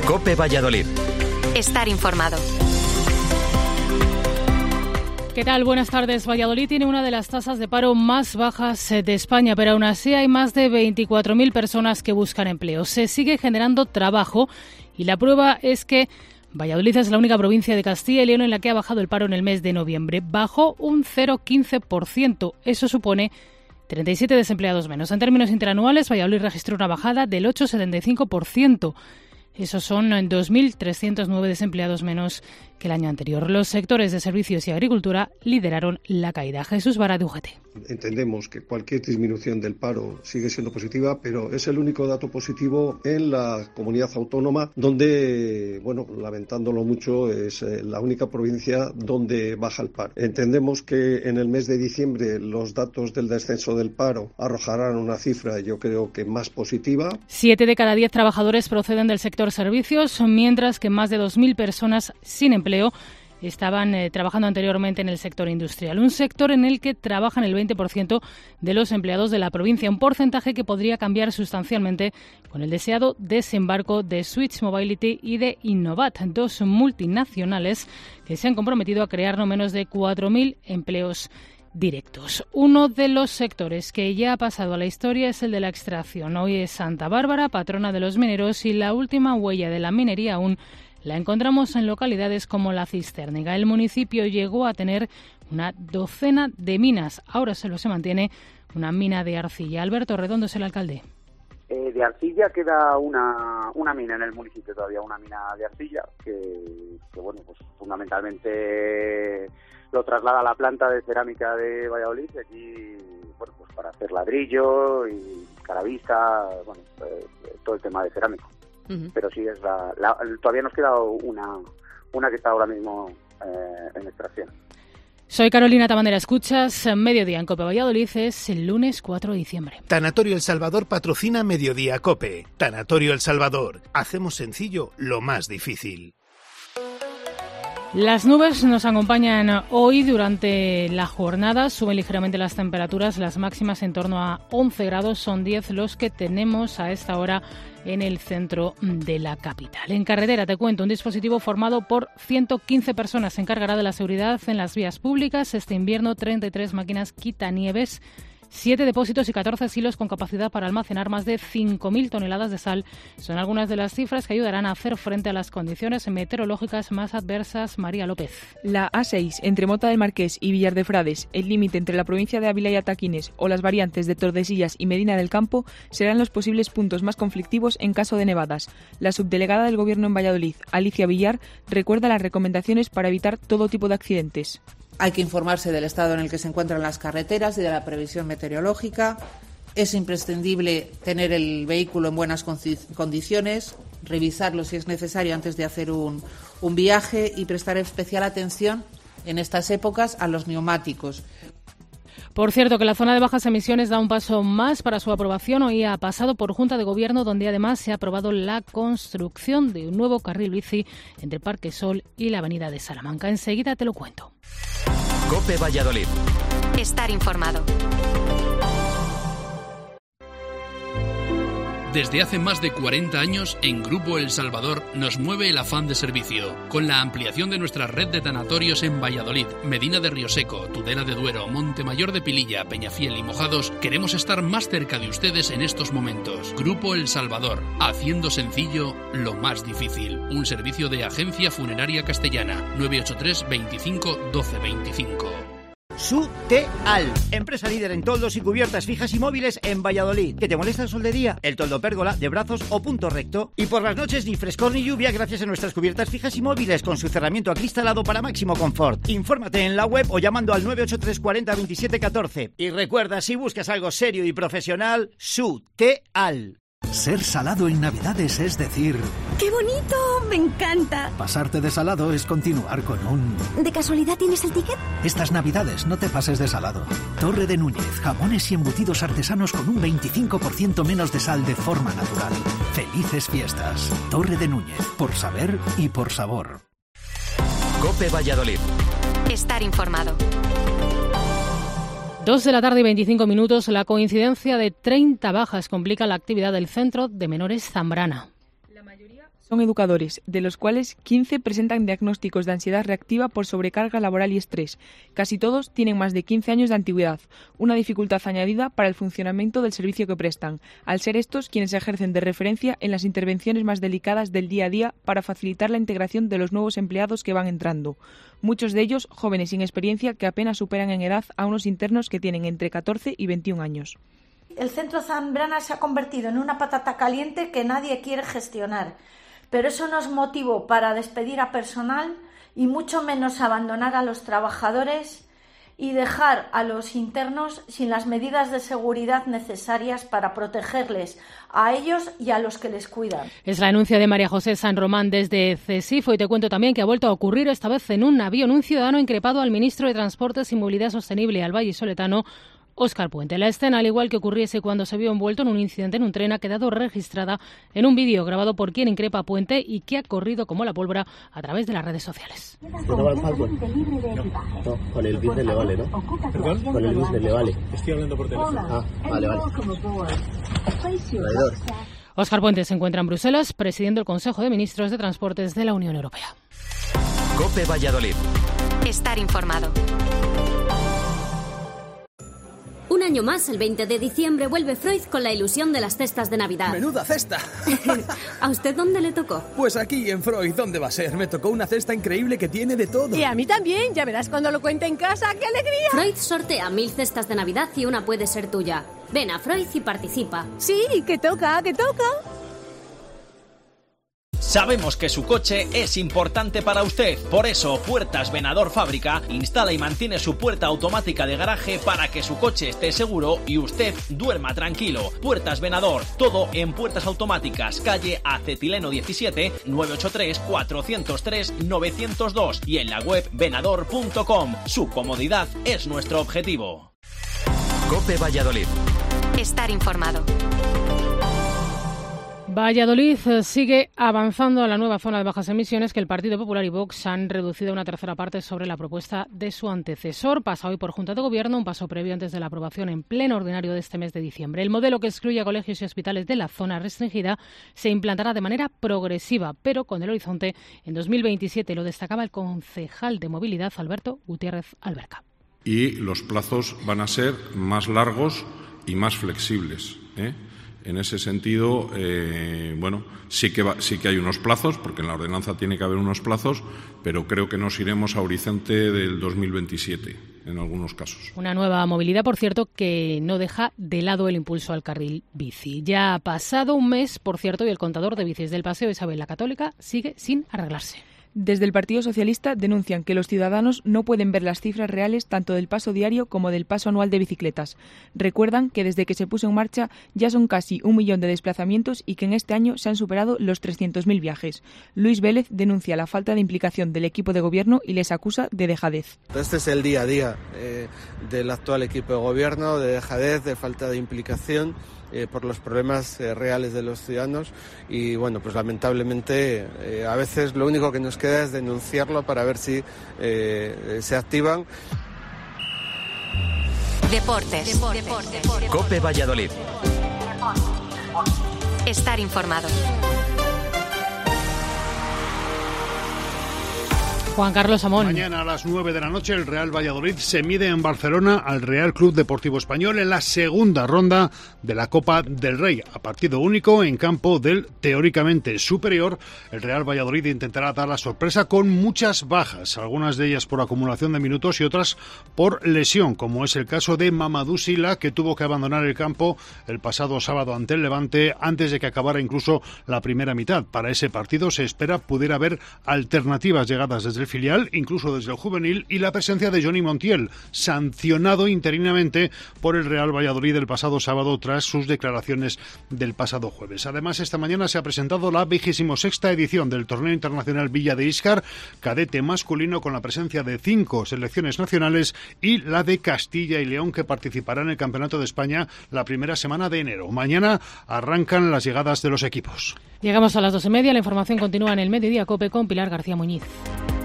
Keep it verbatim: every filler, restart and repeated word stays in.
COPE Valladolid. Estar informado. ¿Qué tal? Buenas tardes. Valladolid tiene una de las tasas de paro más bajas de España, pero aún así hay más de veinticuatro mil personas que buscan empleo. Se sigue generando trabajo y la prueba es que Valladolid es la única provincia de Castilla y León en la que ha bajado el paro en el mes de noviembre. Bajó un cero coma quince por ciento. Eso supone treinta y siete desempleados menos. En términos interanuales, Valladolid registró una bajada del ocho coma setenta y cinco por ciento. Esos son dos mil trescientos nueve desempleados menos que el año anterior. Los sectores de servicios y agricultura lideraron la caída. Jesús Vara, de U G T. Entendemos que cualquier disminución del paro sigue siendo positiva, pero es el único dato positivo en la comunidad autónoma donde, bueno, lamentándolo mucho, es la única provincia donde baja el paro. Entendemos que en el mes de diciembre los datos del descenso del paro arrojarán una cifra, yo creo que más positiva. Siete de cada diez trabajadores proceden del sector servicios, mientras que más de dos mil personas sin empleo estaban eh, trabajando anteriormente en el sector industrial, un sector en el que trabajan el veinte por ciento de los empleados de la provincia, un porcentaje que podría cambiar sustancialmente con el deseado desembarco de Switch Mobility y de Innovat, dos multinacionales que se han comprometido a crear no menos de cuatro mil empleos directos. Uno de los sectores que ya ha pasado a la historia es el de la extracción. Hoy es Santa Bárbara, patrona de los mineros, y la última huella de la minería aún la encontramos en localidades como La Cistérniga. El municipio llegó a tener una docena de minas. Ahora solo se mantiene una mina de arcilla. Alberto Redondo es el alcalde. Eh, de arcilla queda una, una mina en el municipio todavía, una mina de arcilla que, que bueno, pues fundamentalmente lo traslada a la planta de cerámica de Valladolid, aquí, bueno, pues para hacer ladrillo y caravista, bueno, eh, todo el tema de cerámico. Uh-huh. Pero sí, es la, la, todavía nos queda una, una que está ahora mismo eh, en extracción. Soy Carolina Tabanera, escuchas Mediodía en COPE Valladolid, es el lunes cuatro de diciembre. Tanatorio El Salvador patrocina Mediodía COPE. Tanatorio El Salvador, hacemos sencillo lo más difícil. Las nubes nos acompañan hoy durante la jornada, suben ligeramente las temperaturas, las máximas en torno a once grados, son diez los que tenemos a esta hora en el centro de la capital. En carretera, te cuento, un dispositivo formado por ciento quince personas se encargará de la seguridad en las vías públicas. Este invierno, treinta y tres máquinas quitanieves, siete depósitos y catorce silos con capacidad para almacenar más de cinco mil toneladas de sal. Son algunas de las cifras que ayudarán a hacer frente a las condiciones meteorológicas más adversas. María López. La A seis, entre Mota del Marqués y Villar de Frades, el límite entre la provincia de Ávila y Ataquines o las variantes de Tordesillas y Medina del Campo serán los posibles puntos más conflictivos en caso de nevadas. La subdelegada del Gobierno en Valladolid, Alicia Villar, recuerda las recomendaciones para evitar todo tipo de accidentes. Hay que informarse del estado en el que se encuentran las carreteras y de la previsión meteorológica. Es imprescindible tener el vehículo en buenas condiciones, revisarlo si es necesario antes de hacer un, un viaje y prestar especial atención en estas épocas a los neumáticos. Por cierto, que la zona de bajas emisiones da un paso más para su aprobación. Hoy ha pasado por Junta de Gobierno, donde además se ha aprobado la construcción de un nuevo carril bici entre Parque Sol y la avenida de Salamanca. Enseguida te lo cuento. COPE Valladolid. Estar informado. Desde hace más de cuarenta años, en Grupo El Salvador nos mueve el afán de servicio. Con la ampliación de nuestra red de tanatorios en Valladolid, Medina de Rioseco, Tudela de Duero, Montemayor de Pililla, Peñafiel y Mojados, queremos estar más cerca de ustedes en estos momentos. Grupo El Salvador, haciendo sencillo lo más difícil. Un servicio de Agencia Funeraria Castellana. nueve ocho tres, veinticinco, doce veinticinco. Suteal, empresa líder en toldos y cubiertas fijas y móviles en Valladolid. ¿Que te molesta el sol de día? El toldo pérgola, de brazos o punto recto. Y por las noches ni frescor ni lluvia gracias a nuestras cubiertas fijas y móviles con su cerramiento acristalado para máximo confort. Infórmate en la web o llamando al nueve ocho tres, cuarenta, veintisiete, catorce. Y recuerda, si buscas algo serio y profesional, Suteal. Ser salado en Navidades es decir... ¡Qué bonito! ¡Me encanta! Pasarte de salado es continuar con un... ¿De casualidad tienes el ticket? Estas Navidades no te pases de salado. Torre de Núñez, jamones y embutidos artesanos con un veinticinco por ciento menos de sal de forma natural. Felices fiestas. Torre de Núñez, por saber y por sabor. COPE Valladolid. Estar informado. Dos de la tarde y veinticinco minutos, la coincidencia de treinta bajas complica la actividad del Centro de Menores Zambrana. La mayoría Son educadores, de los cuales quince presentan diagnósticos de ansiedad reactiva por sobrecarga laboral y estrés. Casi todos tienen más de quince años de antigüedad, una dificultad añadida para el funcionamiento del servicio que prestan, al ser estos quienes ejercen de referencia en las intervenciones más delicadas del día a día para facilitar la integración de los nuevos empleados que van entrando. Muchos de ellos jóvenes sin experiencia que apenas superan en edad a unos internos que tienen entre catorce y veintiún años. El centro Zambrana se ha convertido en una patata caliente que nadie quiere gestionar. Pero eso no es motivo para despedir a personal y mucho menos abandonar a los trabajadores y dejar a los internos sin las medidas de seguridad necesarias para protegerles a ellos y a los que les cuidan. Es la denuncia de María José San Román desde CESIFO y te cuento también que ha vuelto a ocurrir esta vez en un avión. Un ciudadano increpado al ministro de Transportes y Movilidad Sostenible, al vallisoletano Óscar Puente. La escena, al igual que ocurriese cuando se vio envuelto en un incidente en un tren, ha quedado registrada en un vídeo grabado por quien increpa a Puente y que ha corrido como la pólvora a través de las redes sociales. ¿No va al falso? No, no, con el business le vale, ¿no? ¿Perdón? Con el business le vale. Estoy hablando por teléfono. Ah, vale, vale. Traidor. Óscar Puente se encuentra en Bruselas presidiendo el Consejo de Ministros de Transportes de la Unión Europea. COPE Valladolid. Estar informado. Un año más, el veinte de diciembre, vuelve Freud con la ilusión de las cestas de Navidad. ¡Menuda cesta! ¿A usted dónde le tocó? Pues aquí, en Freud. ¿Dónde va a ser? Me tocó una cesta increíble que tiene de todo. Y a mí también. Ya verás cuando lo cuente en casa. ¡Qué alegría! Freud sortea mil cestas de Navidad y una puede ser tuya. Ven a Freud y participa. Sí, que toca, que toca. Sabemos que su coche es importante para usted, por eso Puertas Venador Fábrica instala y mantiene su puerta automática de garaje para que su coche esté seguro y usted duerma tranquilo. Puertas Venador, todo en puertas automáticas, calle Acetileno diecisiete, nueve ocho tres, cuatro cero tres, nueve cero dos y en la web venador punto com. Su comodidad es nuestro objetivo. COPE Valladolid. Estar informado. Valladolid sigue avanzando a la nueva zona de bajas emisiones que el Partido Popular y Vox han reducido a una tercera parte sobre la propuesta de su antecesor. Pasa hoy por Junta de Gobierno, un paso previo antes de la aprobación en pleno ordinario de este mes de diciembre. El modelo que excluye a colegios y hospitales de la zona restringida se implantará de manera progresiva, pero con el horizonte en dos mil veintisiete, lo destacaba el concejal de Movilidad, Alberto Gutiérrez Alberca. Y los plazos van a ser más largos y más flexibles, ¿eh? En ese sentido, eh, bueno, sí que, va, sí que hay unos plazos, porque en la ordenanza tiene que haber unos plazos, pero creo que nos iremos a horizonte del dos mil veintisiete, en algunos casos. Una nueva movilidad, por cierto, que no deja de lado el impulso al carril bici. Ya ha pasado un mes, por cierto, y el contador de bicis del Paseo Isabel la Católica sigue sin arreglarse. Desde el Partido Socialista denuncian que los ciudadanos no pueden ver las cifras reales tanto del paso diario como del paso anual de bicicletas. Recuerdan que desde que se puso en marcha ya son casi un millón de desplazamientos y que en este año se han superado los trescientos mil viajes. Luis Vélez denuncia la falta de implicación del equipo de gobierno y les acusa de dejadez. Este es el día a día eh, del actual equipo de gobierno, de dejadez, de falta de implicación. Eh, por los problemas eh, reales de los ciudadanos y bueno, pues lamentablemente eh, a veces lo único que nos queda es denunciarlo para ver si eh, se activan. Deportes. Deportes. Deportes. COPE Valladolid. Estar informado. Juan Carlos Amón. Mañana a las nueve de la noche el Real Valladolid se mide en Barcelona al Real Club Deportivo Español en la segunda ronda de la Copa del Rey. A partido único en campo del teóricamente superior, el Real Valladolid intentará dar la sorpresa con muchas bajas, algunas de ellas por acumulación de minutos y otras por lesión, como es el caso de Mamadou Sila, que tuvo que abandonar el campo el pasado sábado ante el Levante antes de que acabara incluso la primera mitad. Para ese partido se espera pudiera haber alternativas llegadas desde el filial, incluso desde el juvenil, y la presencia de Johnny Montiel, sancionado interinamente por el Real Valladolid el pasado sábado tras sus declaraciones del pasado jueves. Además, esta mañana se ha presentado la vigésima sexta edición del Torneo Internacional Villa de Íscar, cadete masculino, con la presencia de cinco selecciones nacionales y la de Castilla y León, que participará en el Campeonato de España la primera semana de enero. Mañana arrancan las llegadas de los equipos. Llegamos a las dos y media. La información continúa en el Mediodía COPE con Pilar García Muñiz.